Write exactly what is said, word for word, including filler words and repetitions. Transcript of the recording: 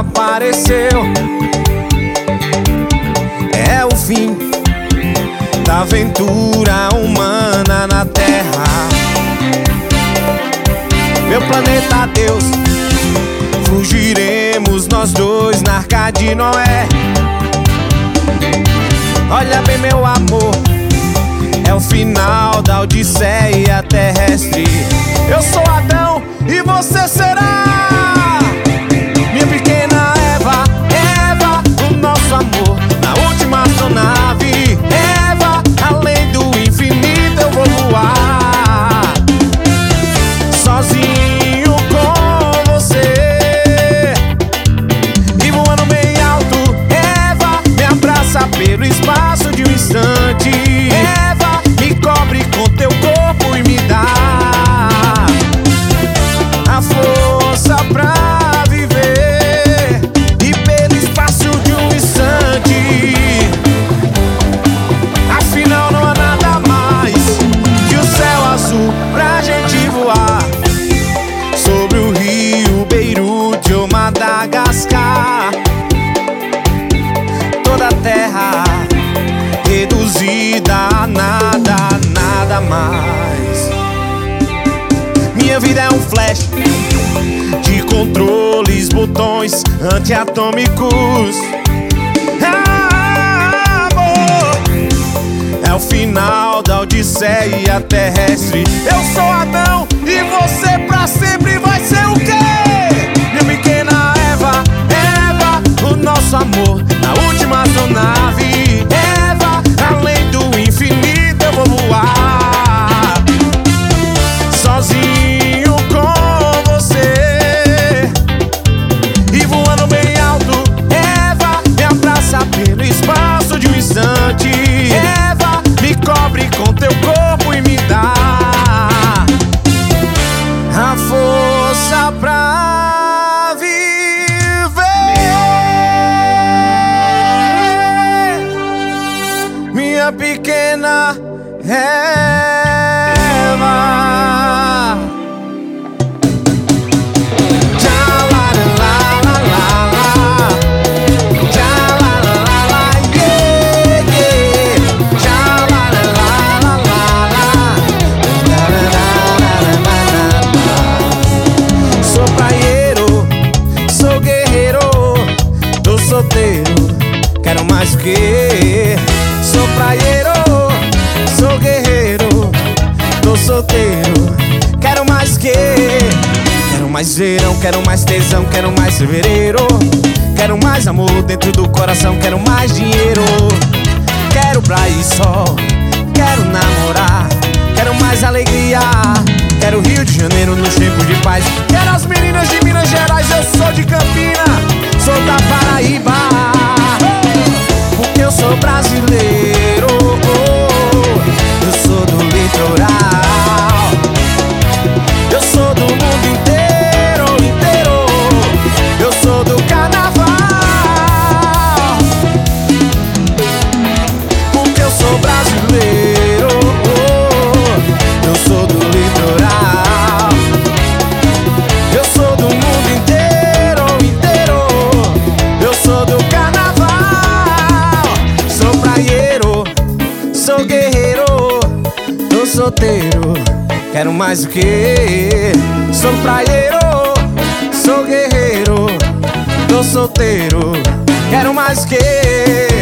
desapareceu. É o fim da aventura humana na Terra. Meu planeta Deus, fugiremos nós dois na Arca de Noé. Olha bem, meu amor, é o final da odisseia terrestre. Eu sou Adão e você será minha pequena Eva. Eva, o nosso amor na última astronave. Eva, além do infinito eu vou voar sozinho com você. E voando bem alto, Eva, me abraça pelo espaço de um instante. Eva, me cobre com teu corpo e me dá a força pra viver. E pelo espaço de um instante, afinal não há nada mais que o céu azul pra gente voar sobre o rio Beirute ou Madagascar. Toda a terra reduzida a nada, nada mais. Minha vida é um flash de controles, botões antiatômicos. Ah, amor, é o final da odisseia terrestre. Eu sou Adão e você pra sempre vai ser o quê? Minha pequena Eva. Eva, o nosso amor na última astronave. Eva, além do infinito eu vou voar sozinho com você. E voando bem alto, Eva, me abraça pelo espaço de um instante. Eva, me cobre com teu corpo e me dá a força pra viver. Minha pequena Eva. Quero mais o que? Sou praieiro, sou guerreiro, tô solteiro. Quero mais o que? Quero mais verão, quero mais tesão, quero mais fevereiro. Quero mais amor dentro do coração, quero mais dinheiro. Quero praia e sol, quero namorar. Quero mais alegria, quero Rio de Janeiro nos tempos de paz. Quero as meninas de Minas Gerais, eu sou de Campina, sou da Paraíba. Porque eu sou brasileiro, eu sou do litoral. Eu sou do mundo inteiro, inteiro. Eu sou do carnaval. Porque eu sou brasileiro, eu sou do litoral. Eu sou do mundo inteiro, inteiro. Eu sou do carnaval. Sou praieiro, sou guerreiro, tô solteiro. Quero mais o que? Sou praieiro, sou guerreiro, tô solteiro. Quero mais o que?